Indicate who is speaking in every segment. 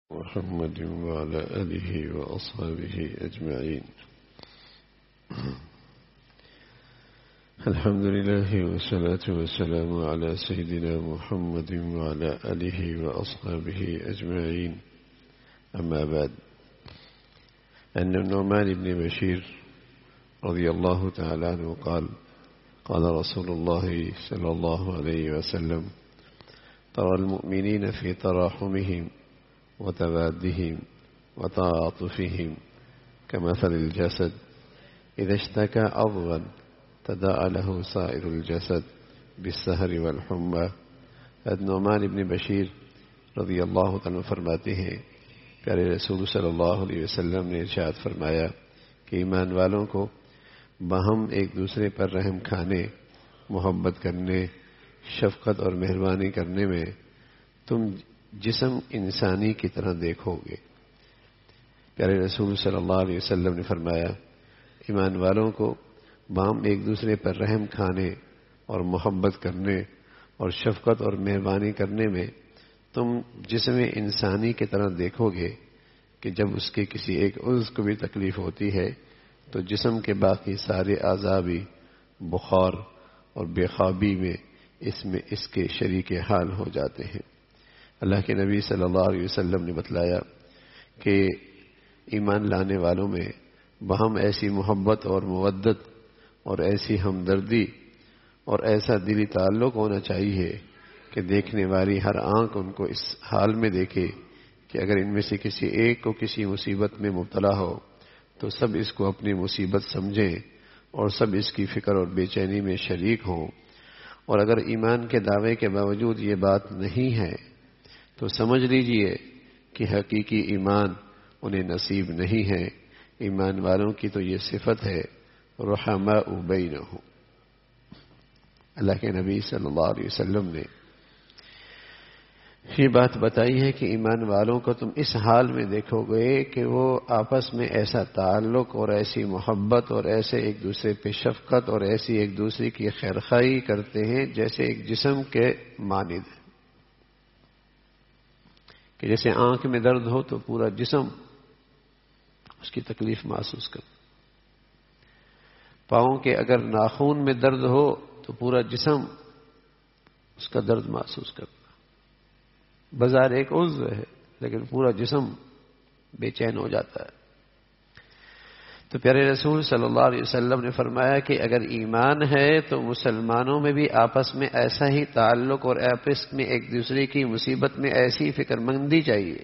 Speaker 1: محمد وعلى آله وأصحابه أجمعين. الحمد لله والصلاة والسلام على سيدنا محمد وعلى آله وأصحابه أجمعين. أما بعد، أن النعمان بن بشير رضي الله تعالى عنه قال رسول الله صلى الله عليه وسلم: ترى المؤمنين في تراحمهم وتوادهم وتعاطفهم كمثل الجسد إذا اشتكى عضوا تداعى له سائر الجسد بالسهر والحمى. نعمان ابن بشیر رضی اللہ عنہ فرماتے ہیں، پیارے رسول صلی اللہ علیہ وسلم نے ارشاد فرمایا کہ ایمان والوں کو باہم ایک دوسرے پر رحم کھانے، محبت کرنے، شفقت اور مہربانی کرنے میں تم جسم انسانی کی طرح دیکھو گے۔ پیارے رسول صلی اللہ علیہ وسلم نے فرمایا، ایمان والوں کو باہم ایک دوسرے پر رحم کھانے اور محبت کرنے اور شفقت اور مہربانی کرنے میں تم جسم انسانی کی طرح دیکھو گے کہ جب اس کے کسی ایک عضو کو بھی تکلیف ہوتی ہے تو جسم کے باقی سارے اعضاء بھی بخار اور بے خوابی میں اس کے شریک حال ہو جاتے ہیں۔ اللہ کے نبی صلی اللہ علیہ وسلم نے بتلایا کہ ایمان لانے والوں میں باہم ایسی محبت اور مودت اور ایسی ہمدردی اور ایسا دلی تعلق ہونا چاہیے کہ دیکھنے والی ہر آنکھ ان کو اس حال میں دیکھے کہ اگر ان میں سے کسی ایک کو کسی مصیبت میں مبتلا ہو تو سب اس کو اپنی مصیبت سمجھیں اور سب اس کی فکر اور بے چینی میں شریک ہوں، اور اگر ایمان کے دعوے کے باوجود یہ بات نہیں ہے تو سمجھ لیجئے کہ حقیقی ایمان انہیں نصیب نہیں ہے۔ ایمان والوں کی تو یہ صفت ہے، رحماء بینہم۔ اللہ کے نبی صلی اللہ علیہ وسلم نے یہ بات بتائی ہے کہ ایمان والوں کو تم اس حال میں دیکھو گے کہ وہ آپس میں ایسا تعلق اور ایسی محبت اور ایسے ایک دوسرے پہ شفقت اور ایسی ایک دوسرے کی خیرخواہی کرتے ہیں جیسے ایک جسم کے مانند، کہ جیسے آنکھ میں درد ہو تو پورا جسم اس کی تکلیف محسوس کرتا، پاؤں کے اگر ناخون میں درد ہو تو پورا جسم اس کا درد محسوس کرتا، بظاہر ایک عضو ہے لیکن پورا جسم بے چین ہو جاتا ہے۔ تو پیارے رسول صلی اللہ علیہ وسلم نے فرمایا کہ اگر ایمان ہے تو مسلمانوں میں بھی آپس میں ایسا ہی تعلق اور آپس میں ایک دوسرے کی مصیبت میں ایسی فکر مندی چاہیے،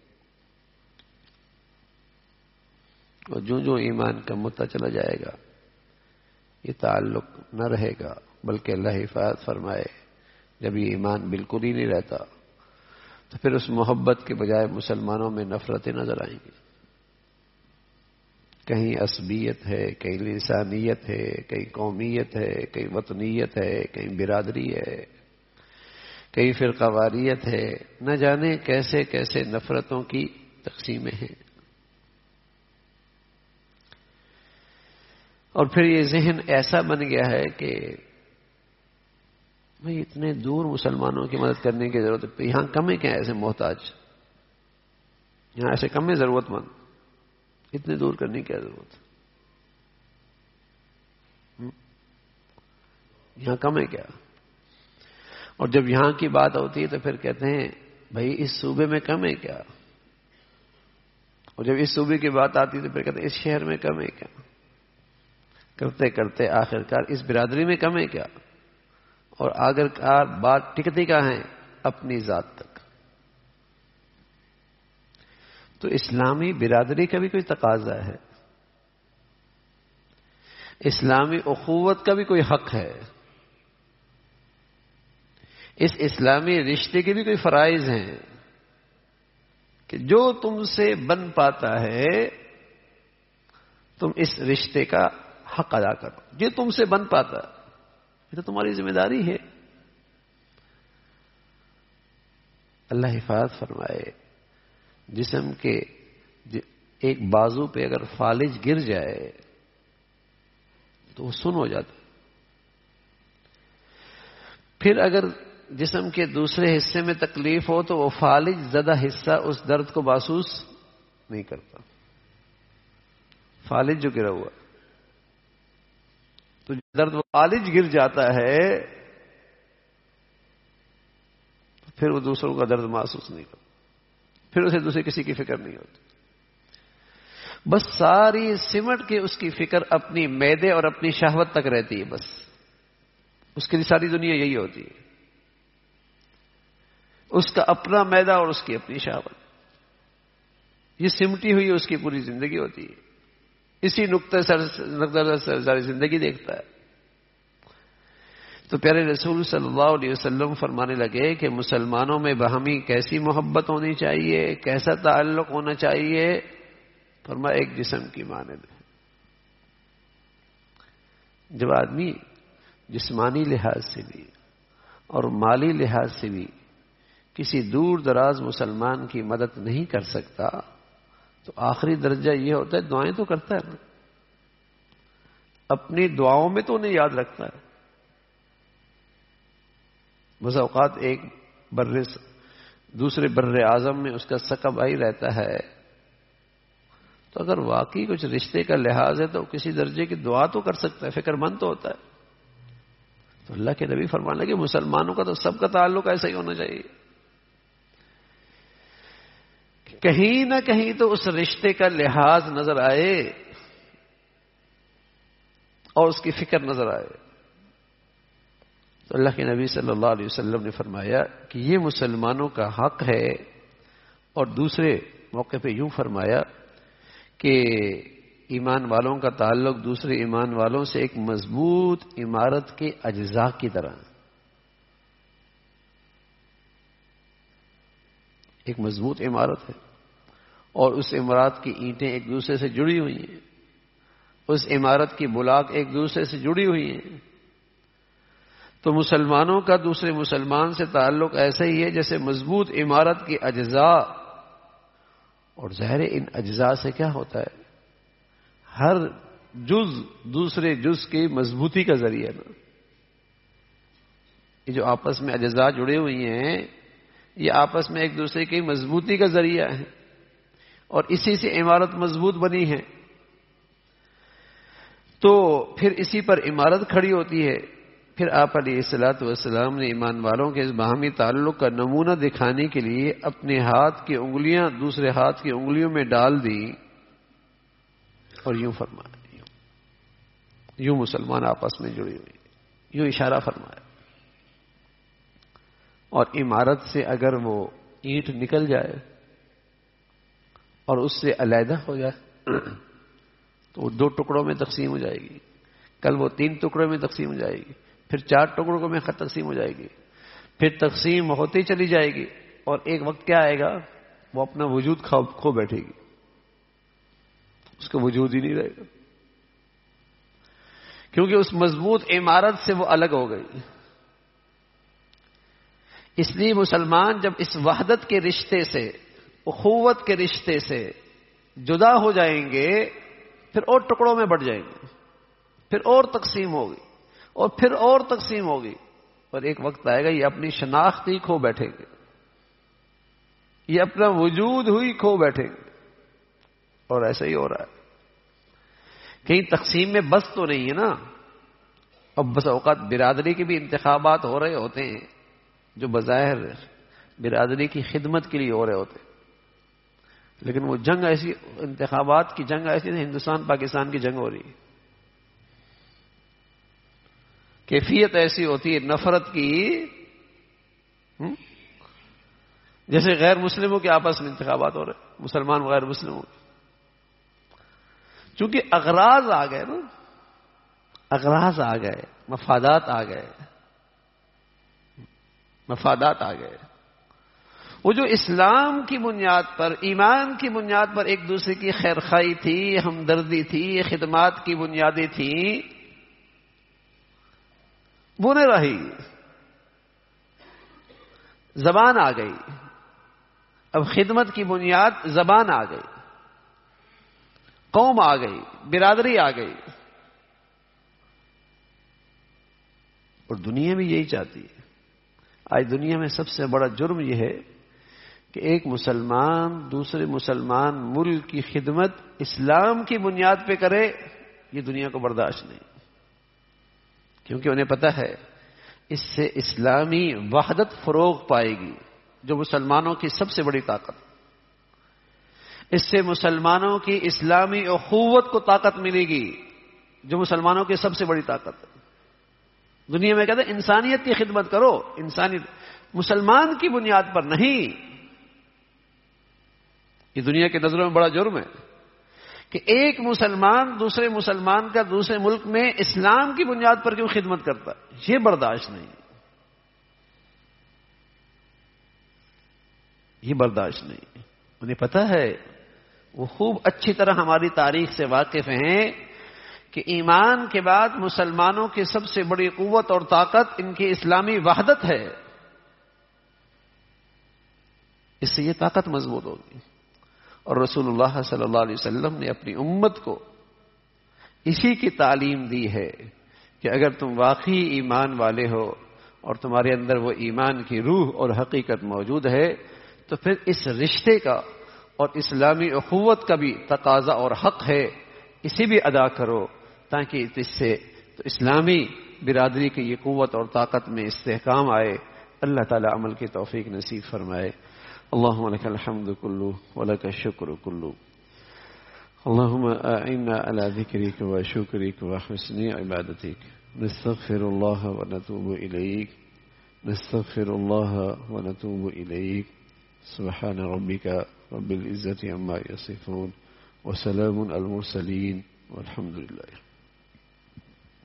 Speaker 1: اور جو ایمان کم ہوتا چلا جائے گا یہ تعلق نہ رہے گا، بلکہ اللہ حفاظت فرمائے جب یہ ایمان بالکل ہی نہیں رہتا تو پھر اس محبت کے بجائے مسلمانوں میں نفرتیں نظر آئیں گی۔ کہیں عصبیت ہے، کہیں لسانیت ہے، کہیں قومیت ہے، کہیں وطنیت ہے، کہیں برادری ہے، کہیں فرقہ واریت ہے، نہ جانے کیسے کیسے نفرتوں کی تقسیمیں ہیں۔ اور پھر یہ ذہن ایسا بن گیا ہے کہ بھئی اتنے دور مسلمانوں کی مدد کرنے کی ضرورت ہے، یہاں کم ہے کیا ایسے محتاج، یہاں ایسے کم ہے ضرورت مند، اتنے دور کرنے کی ضرورت، یہاں کم ہے کیا؟ اور جب یہاں کی بات ہوتی ہے تو پھر کہتے ہیں بھائی اس صوبے میں کم ہے کیا، اور جب اس صوبے کی بات آتی ہے تو پھر کہتے ہیں اس شہر میں کم ہے کیا، کرتے کرتے آخرکار اس برادری میں کم ہے کیا، اور آخرکار بات ٹکتی کہاں ہے؟ اپنی ذات تک۔ تو اسلامی برادری کا بھی کوئی تقاضا ہے، اسلامی اخوت کا بھی کوئی حق ہے، اس اسلامی رشتے کے بھی کوئی فرائض ہیں کہ جو تم سے بن پاتا ہے تم اس رشتے کا حق ادا کرو، جو تم سے بن پاتا یہ تو تمہاری ذمہ داری ہے۔ اللہ حفاظت فرمائے، جسم کے ایک بازو پہ اگر فالج گر جائے تو وہ سن ہو جاتا، پھر اگر جسم کے دوسرے حصے میں تکلیف ہو تو وہ فالج زدہ حصہ اس درد کو محسوس نہیں کرتا. فالج جو گرا ہوا تو درد فالج گر جاتا ہے پھر وہ دوسروں کا درد محسوس نہیں کرتا, پھر اسے دوسرے کسی کی فکر نہیں ہوتی. بس ساری سمٹ کے اس کی فکر اپنی معدے اور اپنی شہوت تک رہتی ہے. بس اس کے لیے ساری دنیا یہی ہوتی ہے, اس کا اپنا معدہ اور اس کی اپنی شہوت, یہ سمٹی ہوئی اس کی پوری زندگی ہوتی ہے. اسی نقطہ سے ساری زندگی دیکھتا ہے. تو پیارے رسول صلی اللہ علیہ وسلم فرمانے لگے کہ مسلمانوں میں باہمی کیسی محبت ہونی چاہیے, کیسا تعلق ہونا چاہیے. فرمایا ایک جسم کی مانند ہے. جب آدمی جسمانی لحاظ سے بھی اور مالی لحاظ سے بھی کسی دور دراز مسلمان کی مدد نہیں کر سکتا تو آخری درجہ یہ ہوتا ہے دعائیں تو کرتا ہے نا, اپنی دعاؤں میں تو انہیں یاد رکھتا ہے. بعض اوقات ایک دوسرے بر اعظم میں اس کا سکا بھائی رہتا ہے, تو اگر واقعی کچھ رشتے کا لحاظ ہے تو کسی درجے کی دعا تو کر سکتا ہے, فکر مند تو ہوتا ہے. تو اللہ کے نبی فرمانے لگے مسلمانوں کا تو سب کا تعلق ایسا ہی ہونا چاہیے, کہیں نہ کہیں تو اس رشتے کا لحاظ نظر آئے اور اس کی فکر نظر آئے. تو اللہ کے نبی صلی اللہ علیہ وسلم نے فرمایا کہ یہ مسلمانوں کا حق ہے. اور دوسرے موقع پہ یوں فرمایا کہ ایمان والوں کا تعلق دوسرے ایمان والوں سے ایک مضبوط عمارت کے اجزاء کی طرح, ایک مضبوط عمارت ہے اور اس عمارت کی اینٹیں ایک دوسرے سے جڑی ہوئی ہیں, اس عمارت کی بلاک ایک دوسرے سے جڑی ہوئی ہیں. تو مسلمانوں کا دوسرے مسلمان سے تعلق ایسا ہی ہے جیسے مضبوط عمارت کی اجزاء. اور ظاہر ان اجزاء سے کیا ہوتا ہے, ہر جز دوسرے جز کی مضبوطی کا ذریعہ نا. یہ جو آپس میں اجزاء جڑے ہوئی ہیں یہ آپس میں ایک دوسرے کی مضبوطی کا ذریعہ ہے, اور اسی سے عمارت مضبوط بنی ہے. تو پھر اسی پر عمارت کھڑی ہوتی ہے. پھر آپ علیہ الصلوۃ والسلام نے ایمان والوں کے اس باہمی تعلق کا نمونہ دکھانے کے لیے اپنے ہاتھ کی انگلیاں دوسرے ہاتھ کی انگلیوں میں ڈال دی اور یوں فرمایا, یوں مسلمان آپس میں جڑی ہوئی, یوں اشارہ فرمایا. اور عمارت سے اگر وہ اینٹ نکل جائے اور اس سے علیحدہ ہو جائے تو وہ 2 ٹکڑوں میں تقسیم ہو جائے گی, کل وہ 3 ٹکڑوں میں تقسیم ہو جائے گی, پھر 4 ٹکڑوں میں تقسیم ہو جائے گی, پھر تقسیم ہوتی چلی جائے گی اور ایک وقت کیا آئے گا وہ اپنا وجود کھو بیٹھے گی, اس کا وجود ہی نہیں رہے گا, کیونکہ اس مضبوط عمارت سے وہ الگ ہو گئی. اس لیے مسلمان جب اس وحدت کے رشتے سے اخوت کے رشتے سے جدا ہو جائیں گے پھر اور ٹکڑوں میں بٹ جائیں گے, پھر اور تقسیم ہوگی اور پھر اور تقسیم ہوگی, اور ایک وقت آئے گا یہ اپنی شناخت ہی کھو بیٹھیں گے, یہ اپنا وجود ہوئی کھو بیٹھیں گے. اور ایسا ہی ہو رہا ہے. کہیں تقسیم میں بس تو نہیں ہے نا, اب بس اوقات برادری کے بھی انتخابات ہو رہے ہوتے ہیں جو بظاہر برادری کی خدمت کے لیے ہو رہے ہوتے ہیں, لیکن وہ جنگ ایسی, انتخابات کی جنگ ایسی نہیں, ہندوستان پاکستان کی جنگ ہو رہی ہے. کیفیت ایسی ہوتی ہے نفرت کی جیسے غیر مسلموں کے آپس میں انتخابات ہو رہے, مسلمان غیر مسلموں, چونکہ اغراض آ گئے نا, اغراض آ گئے, مفادات آ گئے, مفادات آ گئے. وہ جو اسلام کی بنیاد پر, ایمان کی بنیاد پر ایک دوسرے کی خیرخواہی تھی, ہمدردی تھی, خدمات کی بنیادیں تھیں, وہ نہیں رہی. زبان آ گئی, اب خدمت کی بنیاد زبان آ گئی, قوم آ گئی, برادری آ گئی. اور دنیا بھی یہی چاہتی ہے. آج دنیا میں سب سے بڑا جرم یہ ہے کہ ایک مسلمان دوسرے مسلمان ملک کی خدمت اسلام کی بنیاد پہ کرے، یہ دنیا کو برداشت نہیں، کیونکہ انہیں پتہ ہے اس سے اسلامی وحدت فروغ پائے گی جو مسلمانوں کی سب سے بڑی طاقت، اس سے مسلمانوں کی اسلامی اخوت کو طاقت ملے گی جو مسلمانوں کی سب سے بڑی طاقت ہے۔ دنیا میں کہتے ہیں انسانیت کی خدمت کرو، انسانیت مسلمان کی بنیاد پر نہیں۔ یہ دنیا کی نظروں میں بڑا جرم ہے کہ ایک مسلمان دوسرے مسلمان کا دوسرے ملک میں اسلام کی بنیاد پر کیوں خدمت کرتا ہے، یہ برداشت نہیں، یہ برداشت نہیں۔ انہیں پتہ ہے، وہ خوب اچھی طرح ہماری تاریخ سے واقف ہیں کہ ایمان کے بعد مسلمانوں کی سب سے بڑی قوت اور طاقت ان کی اسلامی وحدت ہے، اس سے یہ طاقت مضبوط ہوگی۔ اور رسول اللہ صلی اللہ علیہ وسلم نے اپنی امت کو اسی کی تعلیم دی ہے کہ اگر تم واقعی ایمان والے ہو اور تمہارے اندر وہ ایمان کی روح اور حقیقت موجود ہے تو پھر اس رشتے کا اور اسلامی اخوت کا بھی تقاضا اور حق ہے، اسے بھی ادا کرو تاکہ اس سے تو اسلامی برادری کی یہ قوت اور طاقت میں استحکام آئے۔ اللہ تعالی عمل کی توفیق نصیب فرمائے۔ اللهم لك الحمد كله ولك الشكر كله، اللهم أعنا على ذكرك وشكرك وحسن عبادتك، نستغفر الله ونتوب إليك، نستغفر الله ونتوب إليك، سبحان ربك رب العزة عما يصفون وسلام على المرسلين والحمد لله۔